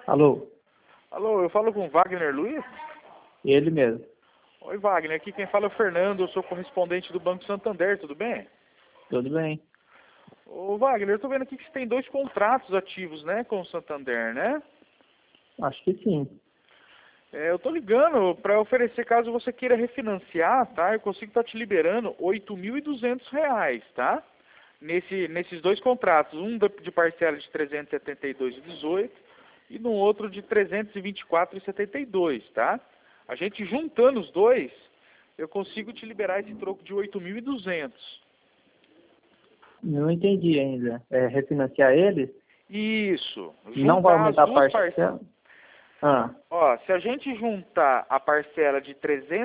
Alô? Alô, eu falo com o Wagner Luiz? Ele mesmo. Oi, Wagner, aqui quem fala é o Fernando, eu sou correspondente do Banco Santander, tudo bem? Tudo bem? Ô, Wagner, eu tô vendo aqui que você tem 2 contratos ativos, né, com o Santander, né? Acho que sim. Eu tô ligando para oferecer, caso você queira refinanciar, tá? Eu consigo estar te liberando R$ 8.200, tá? Nesses 2 contratos, um de parcela de 372,18 e no outro de 324,72, tá? A gente juntando os dois, eu consigo te liberar esse troco de 8.200. Não entendi ainda. É refinanciar eles? Isso. Não vai Juntar as aumentar a duas parcela? Ah, Ó, se a gente juntar a parcela de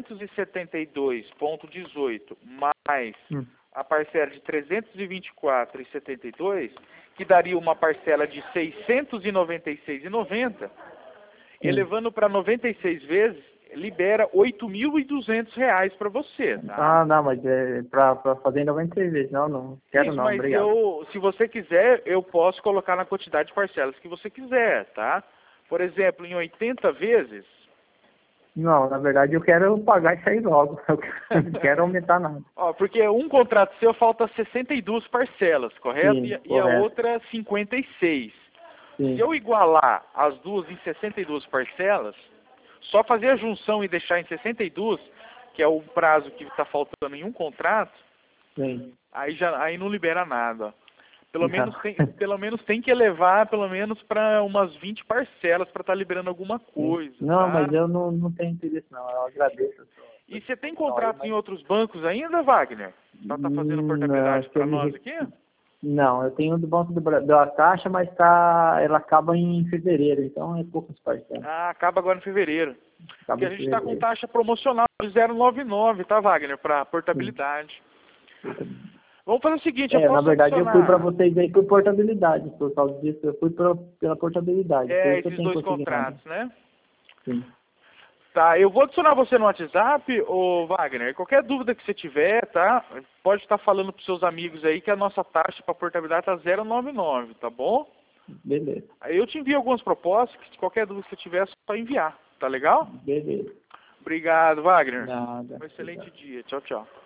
372,18 mais hum, a parcela de 324,72, que daria uma parcela de 696,90, sim. elevando para 96 vezes, libera R$ 8.200 para você, tá? Ah, não, mas é pra fazer em 96 vezes. Não, não. Quero Isso, não, mas obrigado. se você quiser, eu posso colocar na quantidade de parcelas que você quiser, tá? Por exemplo, em 80 vezes. Não, na verdade eu quero pagar isso aí logo. Eu não quero aumentar nada. Ó, porque um contrato seu falta 62 parcelas, correto? Sim, E a correto. outra 56. Se Sim, eu igualar as duas em 62 parcelas, só fazer a junção e deixar em 62, que é o prazo que está faltando em um contrato, sim. aí não libera nada. Pelo Não. menos tem que elevar pelo menos para umas 20 parcelas para estar liberando alguma Sim. coisa, Não, mas tá? eu não tenho interesse não. Eu agradeço a sua E você tem disposição aí, contratos em mas outros bancos ainda, Wagner? Para estar fazendo não, portabilidade para nós aqui? não, eu tenho do Banco da Caixa, mas ela acaba em fevereiro, então é poucas parcelas. Ah, acaba agora em fevereiro. Porque Acaba a em gente está com fevereiro. taxa promocional de 0,99, tá, Wagner? Para Sim. portabilidade. Vamos fazer o seguinte, eu Na posso verdade eu fui para adicionar vocês aí por portabilidade, por causa disso, eu fui pela portabilidade, por isso que eu esses tenho 2 conseguido nada. contratos, né? Sim. Tá, eu vou adicionar você no WhatsApp, ô Wagner. Qualquer dúvida que você tiver, tá? Pode estar falando para seus amigos aí que a nossa taxa para portabilidade tá 0,99, tá bom? Beleza, Aí eu te envio algumas propostas, que qualquer dúvida que você tiver é só enviar, tá legal? beleza. Obrigado, Wagner. Nada. Um excelente Obrigado. dia. Tchau, tchau.